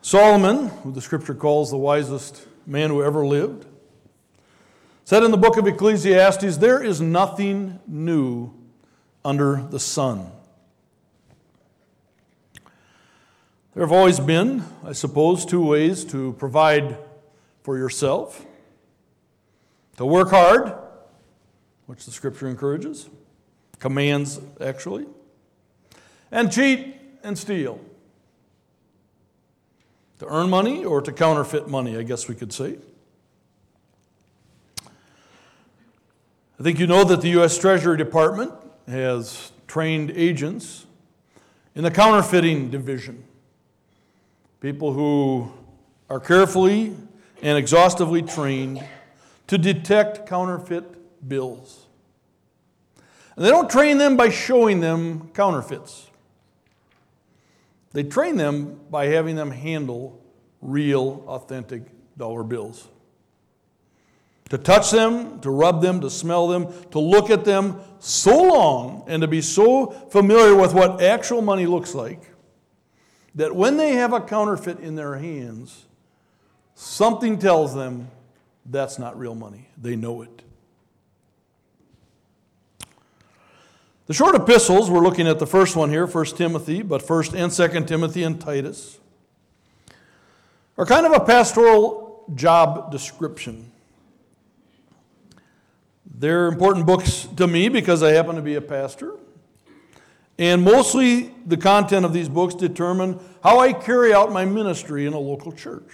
Solomon, who the Scripture calls the wisest man who ever lived, said in the book of Ecclesiastes, "There is nothing new under the sun." There have always been, I suppose, two ways to provide for yourself: to work hard, which the Scripture encourages, commands actually, and cheat and steal. To earn money or to counterfeit money, I guess we could say. I think you know that the U.S. Treasury Department has trained agents in the counterfeiting division. People who are carefully and exhaustively trained to detect counterfeit bills. And they don't train them by showing them counterfeits. They train them by having them handle real, authentic dollar bills. To touch them, to rub them, to smell them, to look at them so long and to be so familiar with what actual money looks like that when they have a counterfeit in their hands, something tells them that's not real money. They know it. The short epistles, we're looking at the first one here, 1 Timothy, but 1 and 2 Timothy and Titus, are kind of a pastoral job description. They're important books to me because I happen to be a pastor. And mostly the content of these books determine how I carry out my ministry in a local church.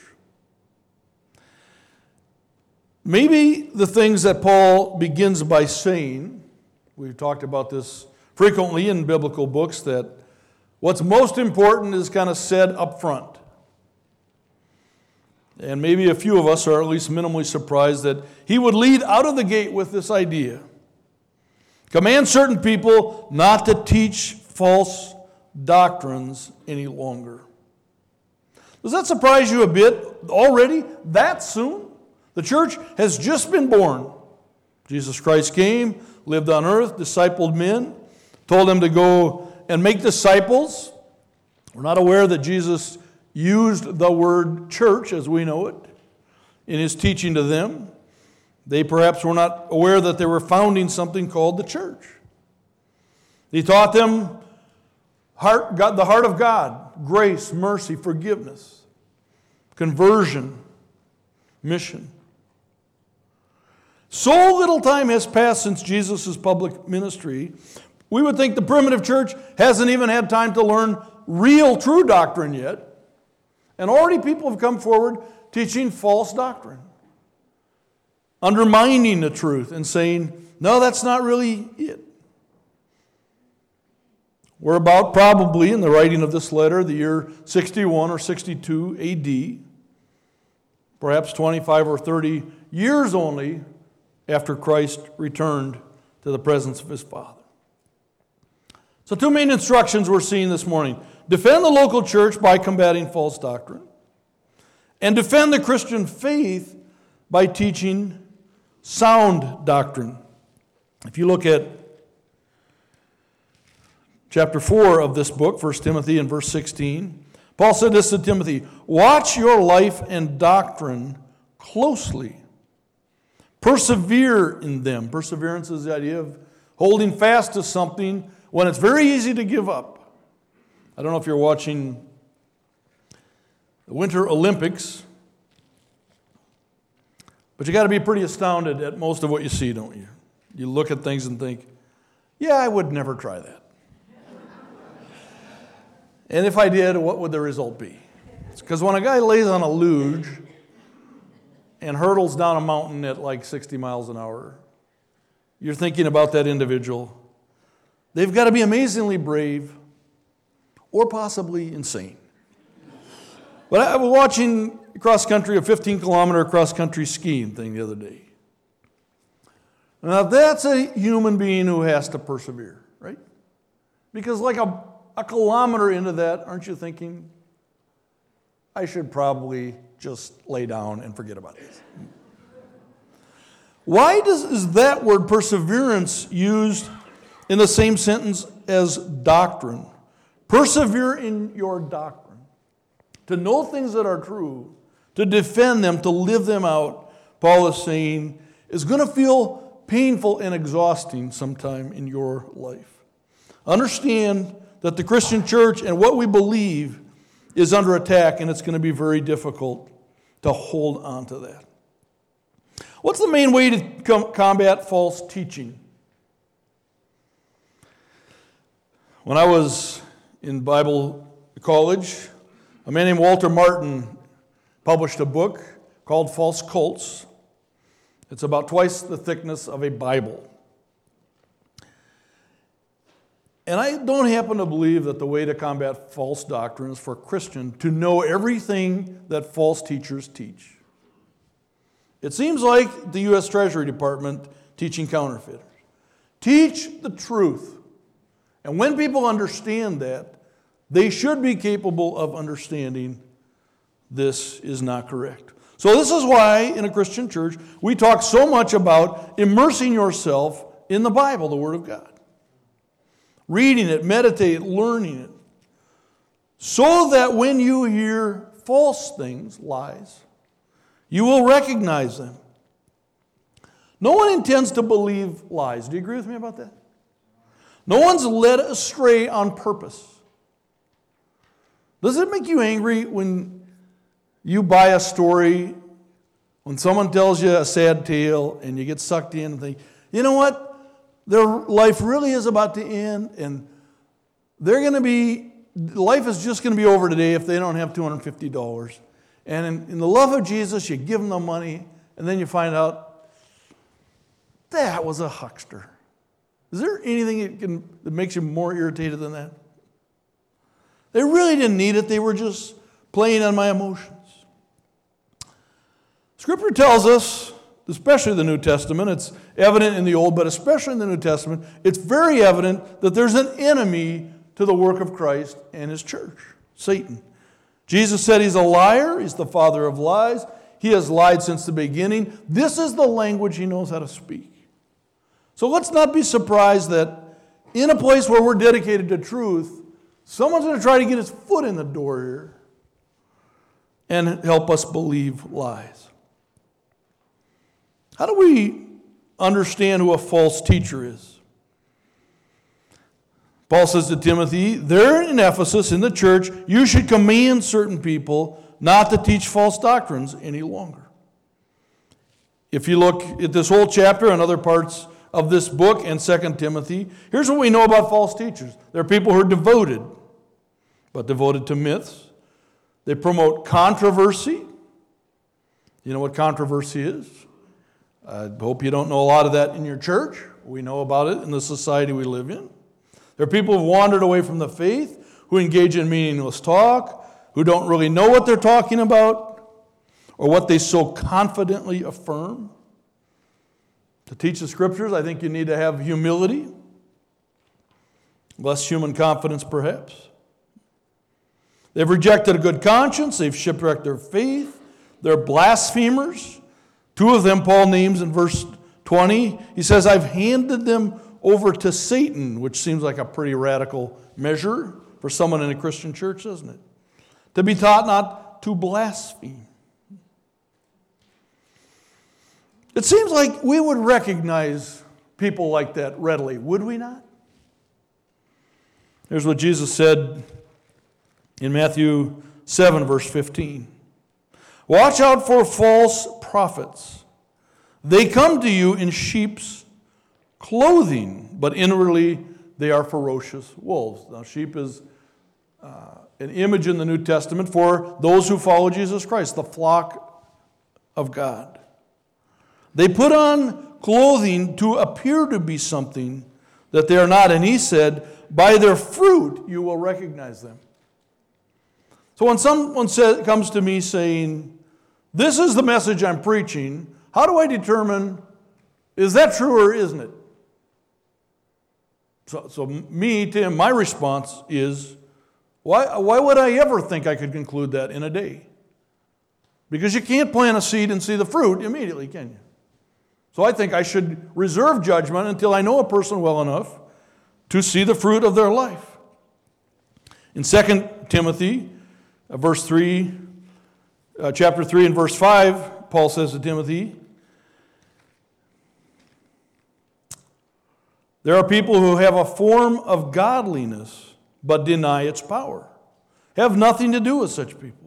Maybe the things that Paul begins by saying, we've talked about this frequently in biblical books, that what's most important is kind of said up front. And maybe a few of us are at least minimally surprised that he would lead out of the gate with this idea. Command certain people not to teach false doctrines any longer. Does that surprise you a bit already? That soon? The church has just been born. Jesus Christ came, lived on earth, discipled men, told them to go and make disciples. We're not aware that Jesus used the word church as we know it in his teaching to them. They perhaps were not aware that they were founding something called the church. He taught them the heart of God, grace, mercy, forgiveness, conversion, mission. So little time has passed since Jesus' public ministry, we would think the primitive church hasn't even had time to learn real, true doctrine yet. And already people have come forward teaching false doctrine, undermining the truth and saying, no, that's not really it. We're about probably, in the writing of this letter, the year 61 or 62 A.D., perhaps 25 or 30 years only after Christ returned to the presence of his Father. So two main instructions we're seeing this morning. Defend the local church by combating false doctrine, and defend the Christian faith by teaching sound doctrine. If you look at chapter 4 of this book, 1 Timothy and verse 16, Paul said this to Timothy, "Watch your life and doctrine closely. Persevere in them." Perseverance is the idea of holding fast to something when it's very easy to give up. I don't know if you're watching the Winter Olympics, but you got to be pretty astounded at most of what you see, don't you? You look at things and think, yeah, I would never try that. And if I did, what would the result be? It's because when a guy lays on a luge and hurdles down a mountain at like 60 miles an hour, you're thinking about that individual. They've got to be amazingly brave or possibly insane. But I was watching cross-country, a 15-kilometer cross-country skiing thing the other day. Now that's a human being who has to persevere, right? Because like a kilometer into that, aren't you thinking, I should probably just lay down and forget about this? Why is that word perseverance used in the same sentence as doctrine? Persevere in your doctrine. to know things that are true, to defend them, to live them out, Paul is saying, is going to feel painful and exhausting sometime in your life. Understand that the Christian church and what we believe is under attack, and it's going to be very difficult to hold on to that. What's the main way to combat false teaching? When I was in Bible college, a man named Walter Martin published a book called False Cults. It's about twice the thickness of a Bible. And I don't happen to believe that the way to combat false doctrine is for a Christian to know everything that false teachers teach. It seems like the U.S. Treasury Department teaching counterfeiters. Teach the truth. And when people understand that, they should be capable of understanding this is not correct. So this is why in a Christian church we talk so much about immersing yourself in the Bible, the Word of God. Reading it, meditate, learning it. So that when you hear false things, lies, you will recognize them. No one intends to believe lies. Do you agree with me about that? No one's led astray on purpose. Does it make you angry when you buy a story, when someone tells you a sad tale and you get sucked in and think, you know what? Their life really is about to end and life is just going to be over today if they don't have $250. And in the love of Jesus, you give them the money and then you find out that was a huckster. Is there anything that makes you more irritated than that? They really didn't need it. They were just playing on my emotions. Scripture tells us, especially the New Testament, it's evident in the Old, but especially in the New Testament, it's very evident that there's an enemy to the work of Christ and His church, Satan. Jesus said he's a liar. He's the father of lies. He has lied since the beginning. This is the language he knows how to speak. So let's not be surprised that in a place where we're dedicated to truth, someone's going to try to get his foot in the door here and help us believe lies. How do we understand who a false teacher is? Paul says to Timothy, there in Ephesus, in the church, you should command certain people not to teach false doctrines any longer. If you look at this whole chapter and other parts of this book and 2 Timothy, here's what we know about false teachers. They're people who are devoted, but devoted to myths. They promote controversy. You know what controversy is? I hope you don't know a lot of that in your church. We know about it in the society we live in. There are people who've wandered away from the faith, who engage in meaningless talk, who don't really know what they're talking about, or what they so confidently affirm. To teach the Scriptures, I think you need to have humility, less human confidence perhaps. They've rejected a good conscience. They've shipwrecked their faith. They're blasphemers. Two of them Paul names in verse 20. He says, I've handed them over to Satan, which seems like a pretty radical measure for someone in a Christian church, doesn't it? To be taught not to blaspheme. It seems like we would recognize people like that readily, would we not? Here's what Jesus said in Matthew 7, verse 15. Watch out for false prophets. They come to you in sheep's clothing, but inwardly they are ferocious wolves. Now, sheep is an image in the New Testament for those who follow Jesus Christ, the flock of God. They put on clothing to appear to be something that they are not. And he said, by their fruit you will recognize them. So when someone comes to me saying, this is the message I'm preaching, how do I determine, is that true or isn't it? So me, Tim, my response is, why would I ever think I could conclude that in a day? Because you can't plant a seed and see the fruit immediately, can you? So I think I should reserve judgment until I know a person well enough to see the fruit of their life. In 2 Timothy chapter 3 and verse 5, Paul says to Timothy, there are people who have a form of godliness but deny its power. Have nothing to do with such people.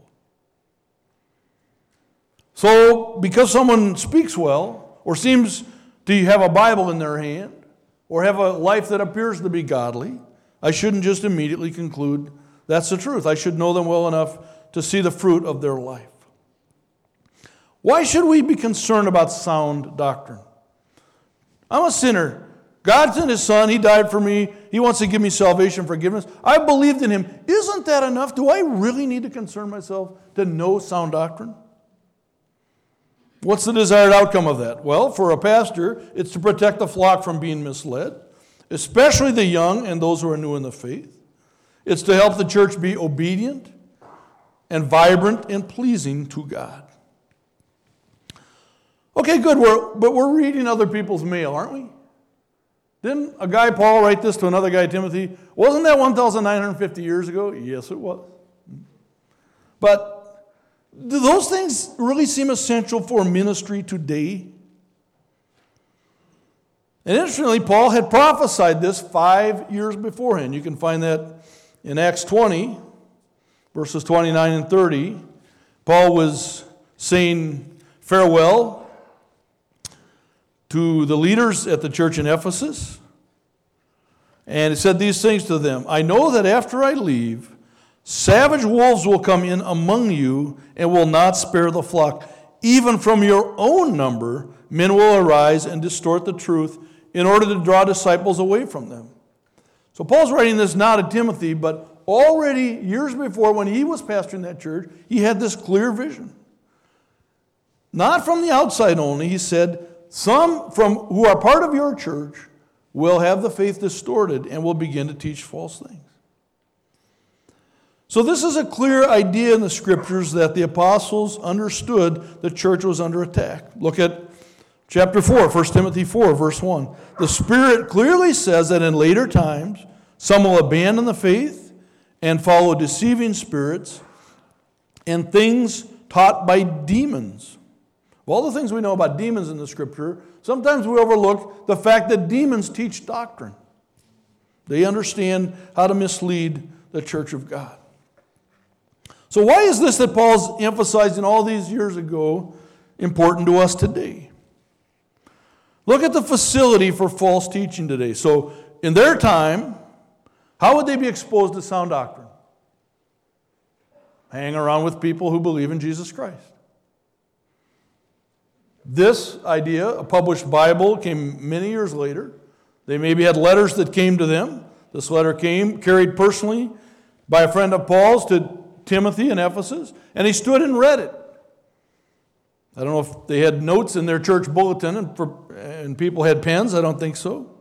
So, because someone speaks well, or seems to have a Bible in their hand, or have a life that appears to be godly, I shouldn't just immediately conclude that's the truth. I should know them well enough to see the fruit of their life. Why should we be concerned about sound doctrine? I'm a sinner. God sent His Son. He died for me. He wants to give me salvation, forgiveness. I believed in Him. Isn't that enough? Do I really need to concern myself to know sound doctrine? What's the desired outcome of that? Well, for a pastor, it's to protect the flock from being misled, especially the young and those who are new in the faith. It's to help the church be obedient and vibrant and pleasing to God. Okay, good, but we're reading other people's mail, aren't we? Didn't a guy, Paul, write this to another guy, Timothy? Wasn't that 1,950 years ago? Yes, it was. But do those things really seem essential for ministry today? And interestingly, Paul had prophesied this 5 years beforehand. You can find that in Acts 20, verses 29 and 30. Paul was saying farewell to the leaders at the church in Ephesus. And he said these things to them. I know that after I leave, savage wolves will come in among you and will not spare the flock. Even from your own number, men will arise and distort the truth in order to draw disciples away from them. So Paul's writing this now to Timothy, but already years before when he was pastoring that church, he had this clear vision. Not from the outside only, he said, some from who are part of your church will have the faith distorted and will begin to teach false things. So this is a clear idea in the Scriptures that the apostles understood the church was under attack. Look at chapter 4, 1 Timothy 4, verse 1. The Spirit clearly says that in later times, some will abandon the faith and follow deceiving spirits and things taught by demons. Of all the things we know about demons in the Scripture, sometimes we overlook the fact that demons teach doctrine. They understand how to mislead the church of God. So why is this that Paul's emphasizing all these years ago important to us today? Look at the facility for false teaching today. So in their time, how would they be exposed to sound doctrine? Hang around with people who believe in Jesus Christ. This idea, a published Bible, came many years later. They maybe had letters that came to them. This letter came, carried personally by a friend of Paul's to Timothy in Ephesus, and he stood and read it. I don't know if they had notes in their church bulletin and people had pens. I don't think so.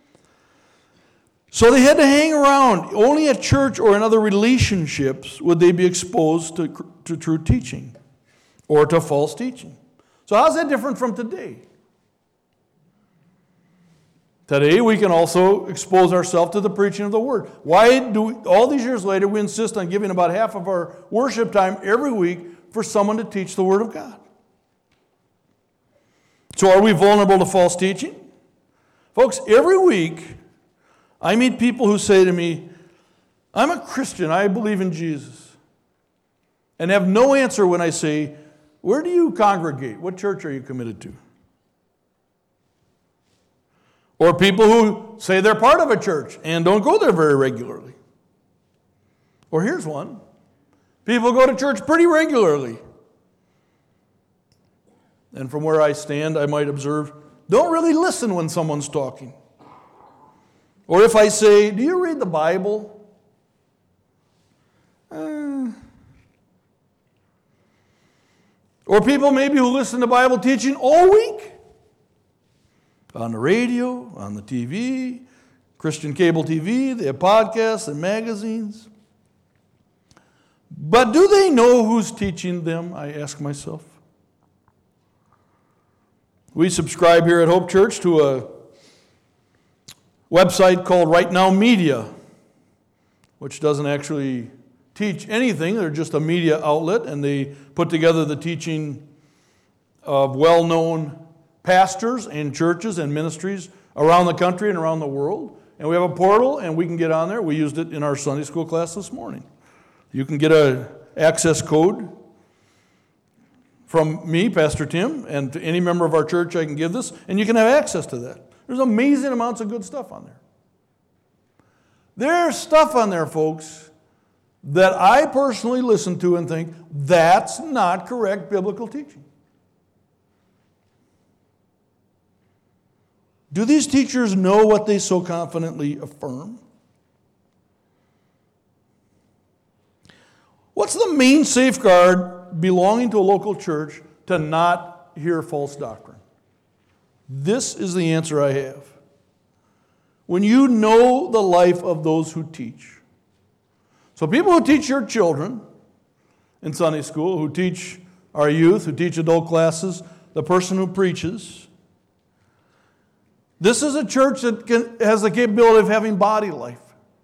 So they had to hang around. Only at church or in other relationships would they be exposed to true teaching or to false teaching. So how's that different from today? Today we can also expose ourselves to the preaching of the Word. Why do all these years later we insist on giving about half of our worship time every week for someone to teach the Word of God? So are we vulnerable to false teaching? Folks, every week I meet people who say to me, I'm a Christian, I believe in Jesus, and have no answer when I say, where do you congregate? What church are you committed to? Or people who say they're part of a church and don't go there very regularly. Or here's one. People go to church pretty regularly. And from where I stand, I might observe, don't really listen when someone's talking. Or if I say, do you read the Bible? Or people maybe who listen to Bible teaching all week. On the radio, on the TV, Christian cable TV, they have podcasts and magazines. But do they know who's teaching them, I ask myself. We subscribe here at Hope Church to a website called Right Now Media, which doesn't actually teach anything. They're just a media outlet, and they put together the teaching of well-known pastors and churches and ministries around the country and around the world. And we have a portal, and we can get on there. We used it in our Sunday school class this morning. You can get an access code from me, Pastor Tim, and to any member of our church I can give this, and you can have access to that. There's amazing amounts of good stuff on there. There's stuff on there, folks, that I personally listen to and think, that's not correct biblical teaching. Do these teachers know what they so confidently affirm? What's the main safeguard belonging to a local church to not hear false doctrine? This is the answer I have. When you know the life of those who teach. So people who teach your children in Sunday school, who teach our youth, who teach adult classes, the person who preaches. This is a church that has the capability of having body life.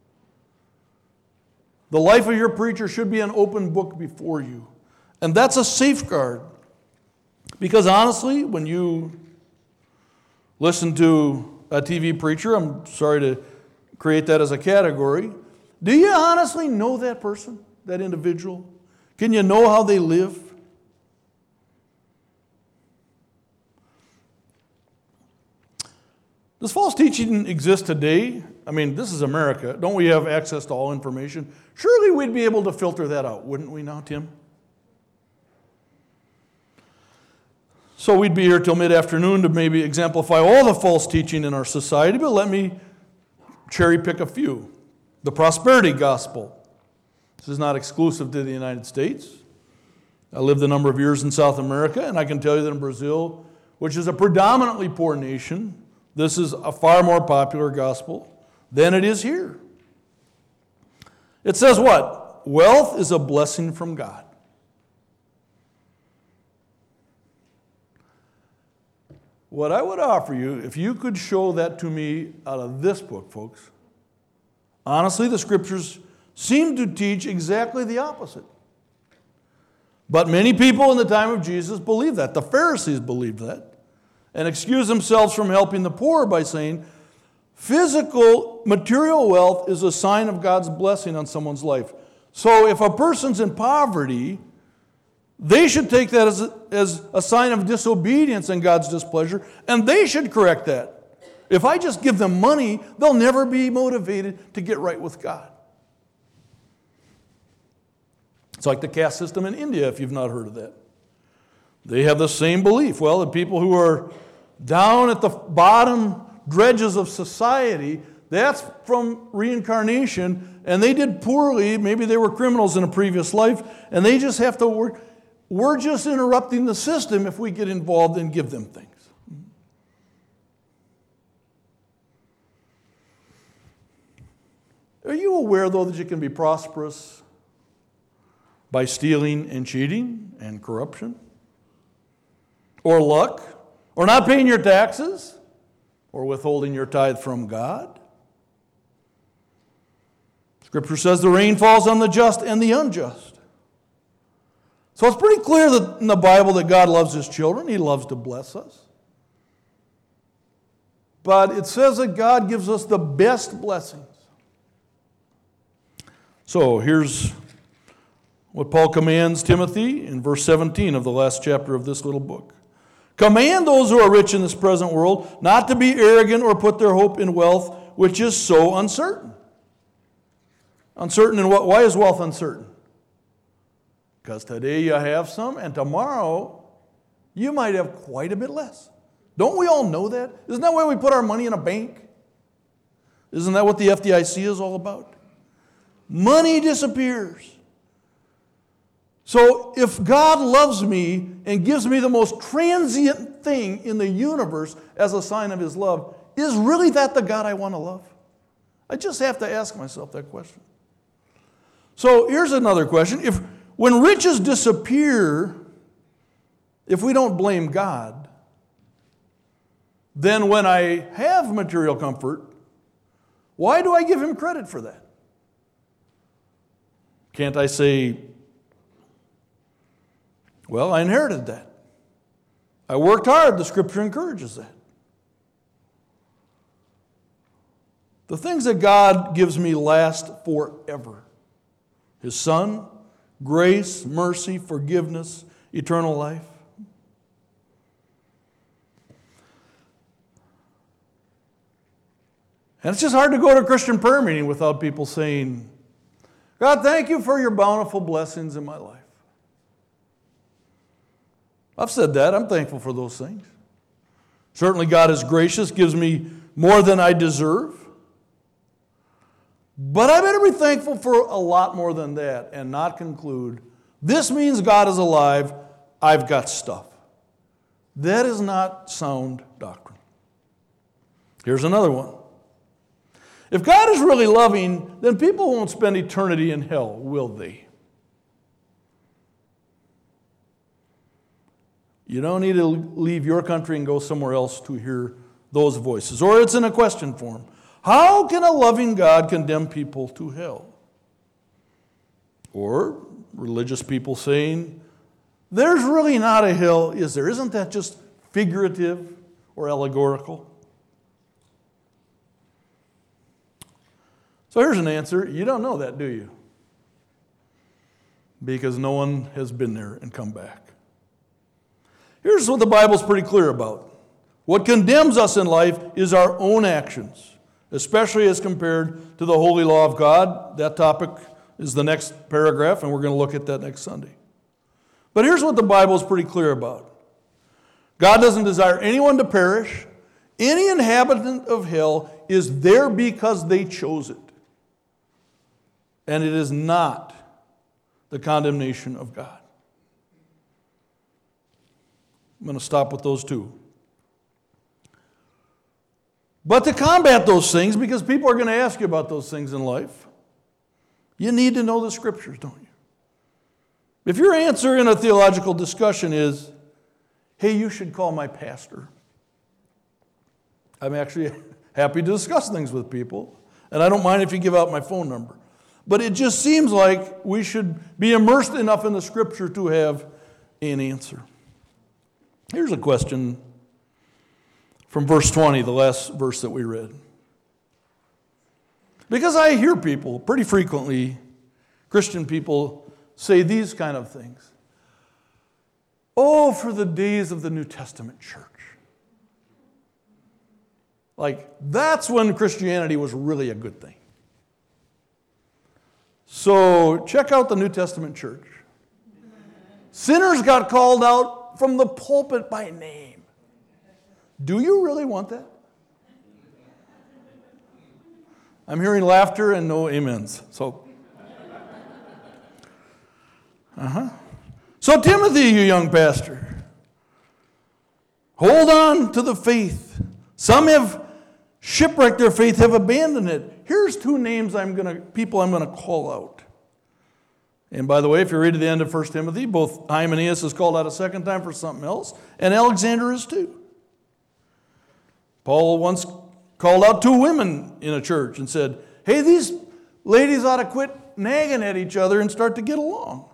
The life of your preacher should be an open book before you. And that's a safeguard. Because honestly, when you listen to a TV preacher, I'm sorry to create that as a category, do you honestly know that person, that individual? Can you know how they live? Does false teaching exist today? I mean, this is America. Don't we have access to all information? Surely we'd be able to filter that out, wouldn't we now, Tim? So we'd be here till mid-afternoon to maybe exemplify all the false teaching in our society, but let me cherry pick a few. The prosperity gospel. This is not exclusive to the United States. I lived a number of years in South America, and I can tell you that in Brazil, which is a predominantly poor nation, this is a far more popular gospel than it is here. It says what? Wealth is a blessing from God. What I would offer you, if you could show that to me out of this book, folks, honestly, the scriptures seem to teach exactly the opposite. But many people in the time of Jesus believed that. The Pharisees believed that. And excuse themselves from helping the poor by saying, physical, material wealth is a sign of God's blessing on someone's life. So if a person's in poverty, they should take that as a sign of disobedience and God's displeasure, and they should correct that. If I just give them money, they'll never be motivated to get right with God. It's like the caste system in India, if you've not heard of that. They have the same belief. Well, the people who are down at the bottom dredges of society, that's from reincarnation, and they did poorly. Maybe they were criminals in a previous life, and they just have to work. We're just interrupting the system if we get involved and give them things. Are you aware, though, that you can be prosperous by stealing and cheating and corruption? Or luck? Or not paying your taxes? Or withholding your tithe from God? Scripture says the rain falls on the just and the unjust. So it's pretty clear that in the Bible that God loves His children. He loves to bless us. But it says that God gives us the best blessings. So here's what Paul commands Timothy in verse 17 of the last chapter of this little book. Command those who are rich in this present world not to be arrogant or put their hope in wealth, which is so uncertain. Uncertain in what? Why is wealth uncertain? Because today you have some, and tomorrow you might have quite a bit less. Don't we all know that? Isn't that why we put our money in a bank? Isn't that what the FDIC is all about? Money disappears. So if God loves me and gives me the most transient thing in the universe as a sign of His love, is really that the God I want to love? I just have to ask myself that question. So here's another question. When riches disappear, if we don't blame God, then when I have material comfort, why do I give Him credit for that? Can't I say, well, I inherited that. I worked hard. The Scripture encourages that. The things that God gives me last forever. His Son, grace, mercy, forgiveness, eternal life. And it's just hard to go to a Christian prayer meeting without people saying, God, thank you for your bountiful blessings in my life. I've said that. I'm thankful for those things. Certainly God is gracious, gives me more than I deserve. But I better be thankful for a lot more than that and not conclude, this means God is alive, I've got stuff. That is not sound doctrine. Here's another one. If God is really loving, then people won't spend eternity in hell, will they? You don't need to leave your country and go somewhere else to hear those voices. Or it's in a question form. How can a loving God condemn people to hell? Or religious people saying, there's really not a hell, is there? Isn't that just figurative or allegorical? So here's an answer. You don't know that, do you? Because no one has been there and come back. Here's what the Bible's pretty clear about. What condemns us in life is our own actions, especially as compared to the holy law of God. That topic is the next paragraph, and we're going to look at that next Sunday. But here's what the Bible's pretty clear about. God doesn't desire anyone to perish. Any inhabitant of hell is there because they chose it. And it is not the condemnation of God. I'm going to stop with those two. But to combat those things, because people are going to ask you about those things in life, you need to know the Scriptures, don't you? If your answer in a theological discussion is, hey, you should call my pastor, I'm actually happy to discuss things with people, and I don't mind if you give out my phone number. But it just seems like we should be immersed enough in the Scripture to have an answer. Here's a question from verse 20, the last verse that we read. Because I hear people, pretty frequently, Christian people, say these kind of things. Oh, for the days of the New Testament church. Like, that's when Christianity was really a good thing. So, check out the New Testament church. Sinners got called out from the pulpit by name. Do you really want that? I'm hearing laughter and no amens. So Timothy, you young pastor, hold on to the faith. Some have shipwrecked their faith, have abandoned it. Here's two names people I'm going to call out. And by the way, if you read to the end of 1 Timothy, both Hymenaeus is called out a second time for something else, and Alexander is too. Paul once called out two women in a church and said, hey, these ladies ought to quit nagging at each other and start to get along.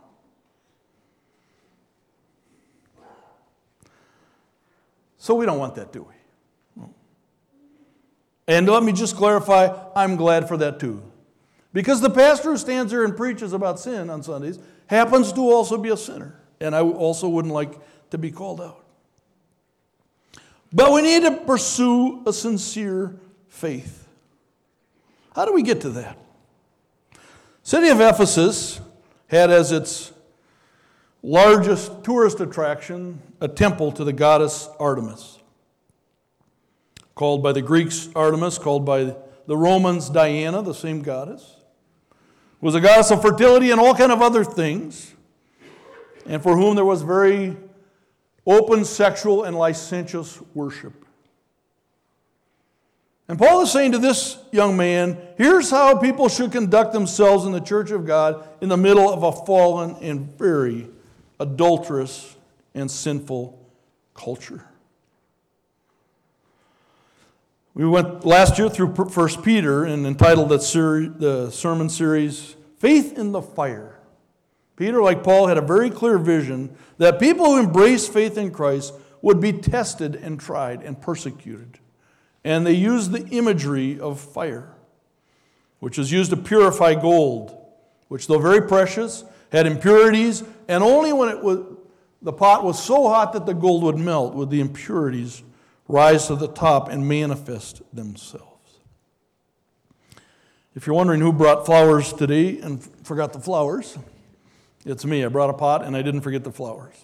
So we don't want that, do we? And let me just clarify, I'm glad for that too. Because the pastor who stands there and preaches about sin on Sundays happens to also be a sinner. And I also wouldn't like to be called out. But we need to pursue a sincere faith. How do we get to that? City of Ephesus had as its largest tourist attraction a temple to the goddess Artemis. Called by the Greeks Artemis, called by the Romans Diana, the same goddess. Was a goddess of fertility and all kind of other things, and for whom there was very open sexual and licentious worship. And Paul is saying to this young man, here's how people should conduct themselves in the church of God in the middle of a fallen and very adulterous and sinful culture. We went last year through 1 Peter and entitled the sermon series, Faith in the fire. Peter, like Paul, had a very clear vision that people who embraced faith in Christ would be tested and tried and persecuted. And they used the imagery of fire, which is used to purify gold, which, though very precious, had impurities, and only when the pot was so hot that the gold would melt would the impurities rise to the top and manifest themselves. If you're wondering who brought flowers today and forgot the flowers, it's me. I brought a pot and I didn't forget the flowers.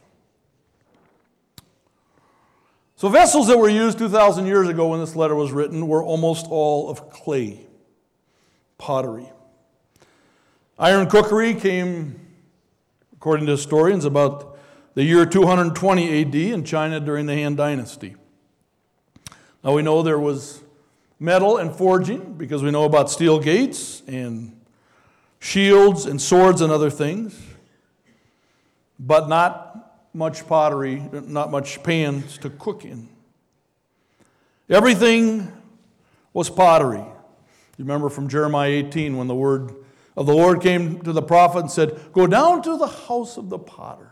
So vessels that were used 2,000 years ago when this letter was written were almost all of clay, pottery. Iron cookery came, according to historians, about the year 220 AD in China during the Han Dynasty. Now we know there was metal and forging because we know about steel gates and shields and swords and other things, but not much pottery, not much pans to cook in. Everything was pottery. You remember from Jeremiah 18 when the word of the Lord came to the prophet and said, "Go down to the house of the potter."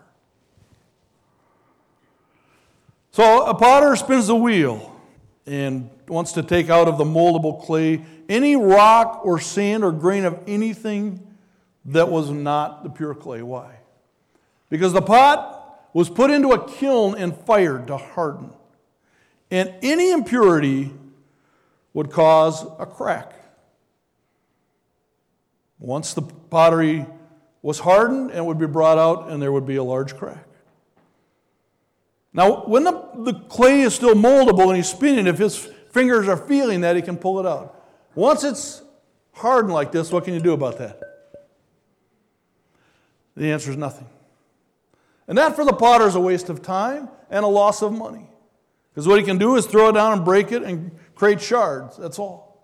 So a potter spins the wheel and wants to take out of the moldable clay any rock or sand or grain of anything that was not the pure clay. Why? Because the pot was put into a kiln and fired to harden. And any impurity would cause a crack. Once the pottery was hardened, it would be brought out and there would be a large crack. Now, when the clay is still moldable and he's spinning, if his fingers are feeling that, he can pull it out. Once it's hardened like this, what can you do about that? The answer is nothing. And that for the potter is a waste of time and a loss of money. Because what he can do is throw it down and break it and create shards. That's all.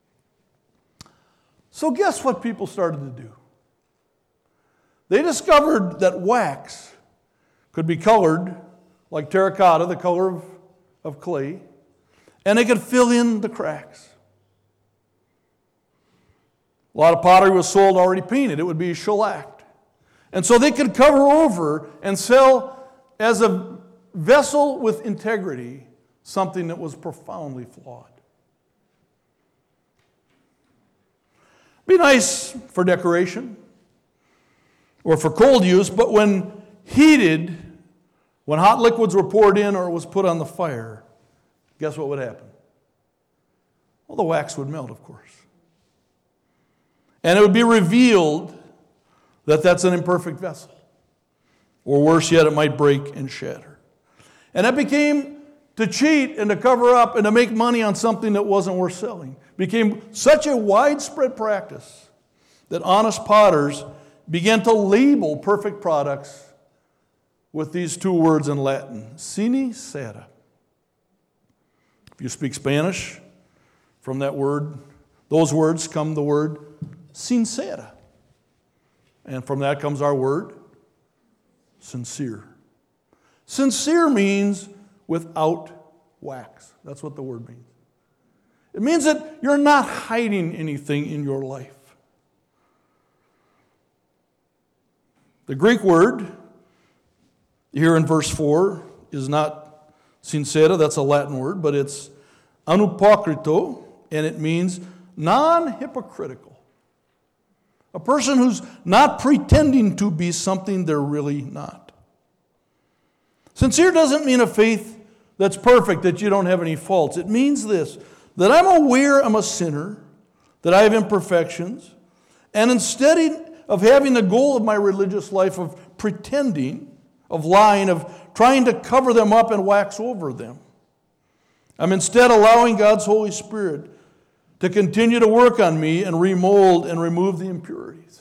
So guess what people started to do? They discovered that wax could be colored like terracotta, the color of clay, and they could fill in the cracks. A lot of pottery was sold already painted. It would be shellacked. And so they could cover over and sell as a vessel with integrity something that was profoundly flawed. Be nice for decoration or for cold use, but when heated, when hot liquids were poured in or it was put on the fire, guess what would happen? Well, the wax would melt, of course. And it would be revealed that that's an imperfect vessel. Or worse yet, it might break and shatter. And that became, to cheat and to cover up and to make money on something that wasn't worth selling, became such a widespread practice that honest potters began to label perfect products with these two words in Latin, sine cera. If you speak Spanish, from that word, those words come the word sincera. And from that comes our word, sincere. Sincere means without wax. That's what the word means. It means that you're not hiding anything in your life. The Greek word here in verse 4 is not sincera, that's a Latin word, but it's anupokrito, and it means non-hypocritical. A person who's not pretending to be something they're really not. Sincere doesn't mean a faith that's perfect, that you don't have any faults. It means this, that I'm aware I'm a sinner, that I have imperfections, and instead of having the goal of my religious life of pretending, of lying, of trying to cover them up and wax over them, I'm instead allowing God's Holy Spirit to continue to work on me and remold and remove the impurities.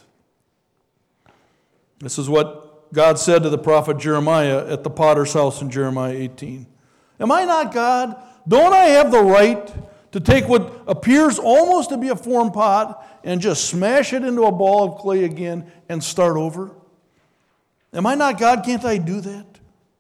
This is what God said to the prophet Jeremiah at the potter's house in Jeremiah 18. Am I not God? Don't I have the right to take what appears almost to be a formed pot and just smash it into a ball of clay again and start over? Am I not God? Can't I do that?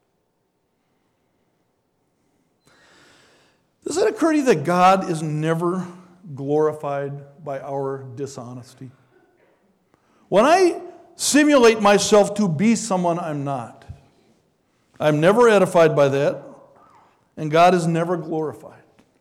Does it occur to you that God is never glorified by our dishonesty? When I simulate myself to be someone I'm not, I'm never edified by that, and God is never glorified.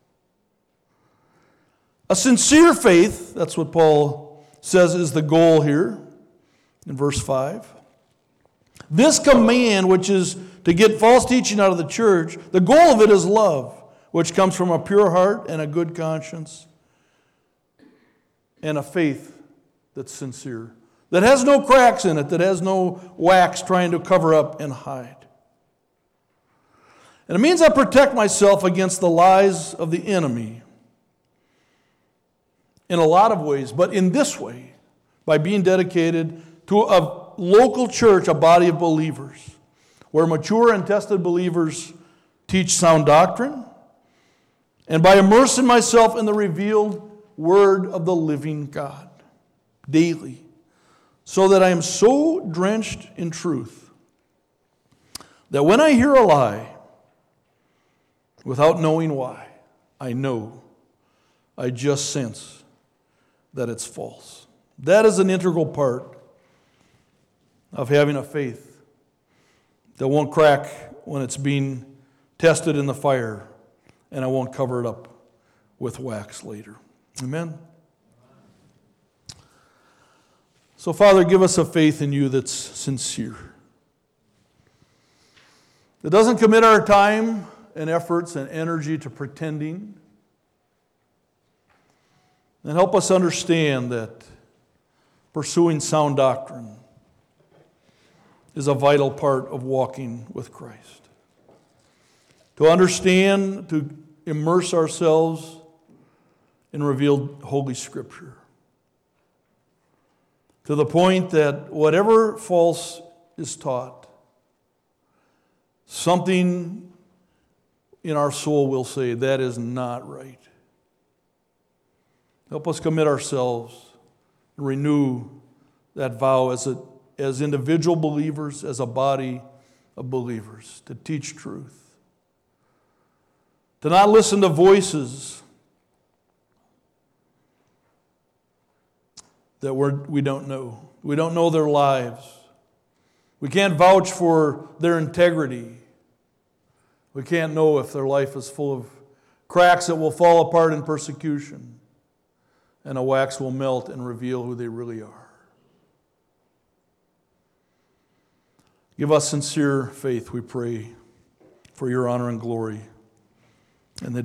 A sincere faith, that's what Paul says is the goal here in verse 5. This command, which is to get false teaching out of the church, the goal of it is love, which comes from a pure heart and a good conscience and a faith that's sincere, that has no cracks in it, that has no wax trying to cover up and hide. And it means I protect myself against the lies of the enemy in a lot of ways, but in this way, by being dedicated to a local church, a body of believers, where mature and tested believers teach sound doctrine, and by immersing myself in the revealed word of the living God daily, so that I am so drenched in truth that when I hear a lie, without knowing why, I know, I just sense that it's false. That is an integral part of having a faith that won't crack when it's being tested in the fire, and I won't cover it up with wax later. Amen? So, Father, give us a faith in you that's sincere. That doesn't commit our time and efforts and energy to pretending. And help us understand that pursuing sound doctrine is a vital part of walking with Christ. To understand, to immerse ourselves in revealed Holy Scripture. To the point that whatever false is taught, something in our soul will say, that is not right. Help us commit ourselves and renew that vow as individual believers, as a body of believers, to teach truth. To not listen to voices that we don't know. We don't know their lives. We can't vouch for their integrity. We can't know if their life is full of cracks that will fall apart in persecution, and a wax will melt and reveal who they really are. Give us sincere faith, we pray, for your honor and glory. And the